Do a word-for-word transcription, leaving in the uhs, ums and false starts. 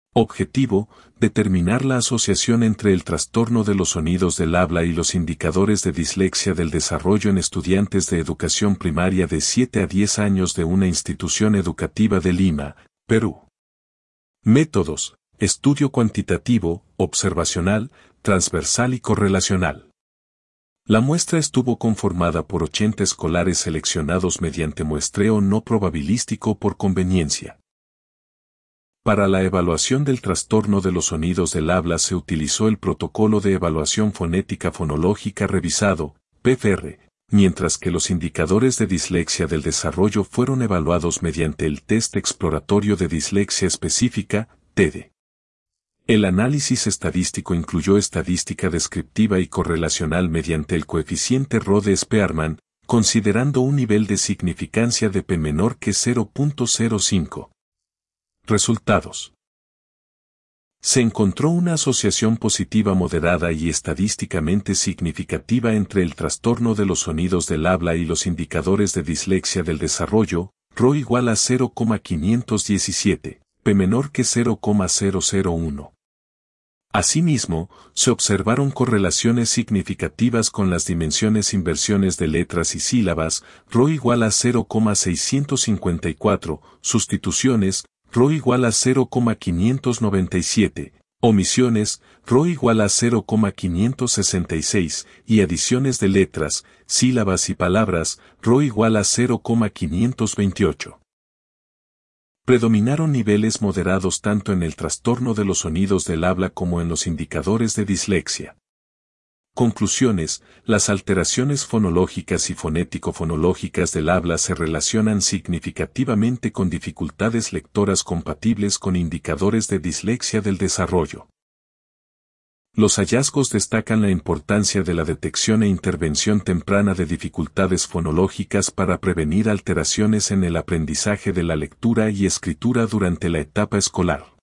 Objetivo: determinar la asociación entre el trastorno de los sonidos del habla y los indicadores de dislexia del desarrollo en estudiantes de educación primaria de siete a diez años de una institución educativa de Lima, Perú. Métodos: estudio cuantitativo, observacional, transversal y correlacional. La muestra estuvo conformada por ochenta escolares seleccionados mediante muestreo no probabilístico por conveniencia. Para la evaluación del trastorno de los sonidos del habla se utilizó el Protocolo de Evaluación Fonética Fonológica Revisado, P F R, mientras que los indicadores de dislexia del desarrollo fueron evaluados mediante el Test Exploratorio de Dislexia Específica, T E D. El análisis estadístico incluyó estadística descriptiva y correlacional mediante el coeficiente Rode-Spearman, considerando un nivel de significancia de P menor que cero punto cero cinco. Resultados. Se encontró una asociación positiva moderada y estadísticamente significativa entre el trastorno de los sonidos del habla y los indicadores de dislexia del desarrollo, R O igual a cero coma quinientos diecisiete, P menor que cero coma cero cero uno. Asimismo, se observaron correlaciones significativas con las dimensiones inversiones de letras y sílabas, R O igual a cero coma seiscientos cincuenta y cuatro, sustituciones, R O igual a cero coma quinientos noventa y siete, omisiones, R O igual a cero coma quinientos sesenta y seis, y adiciones de letras, sílabas y palabras, R O igual a cero coma quinientos veintiocho. Predominaron niveles moderados tanto en el trastorno de los sonidos del habla como en los indicadores de dislexia. Conclusiones: las alteraciones fonológicas y fonético-fonológicas del habla se relacionan significativamente con dificultades lectoras compatibles con indicadores de dislexia del desarrollo. Los hallazgos destacan la importancia de la detección e intervención temprana de dificultades fonológicas para prevenir alteraciones en el aprendizaje de la lectura y escritura durante la etapa escolar.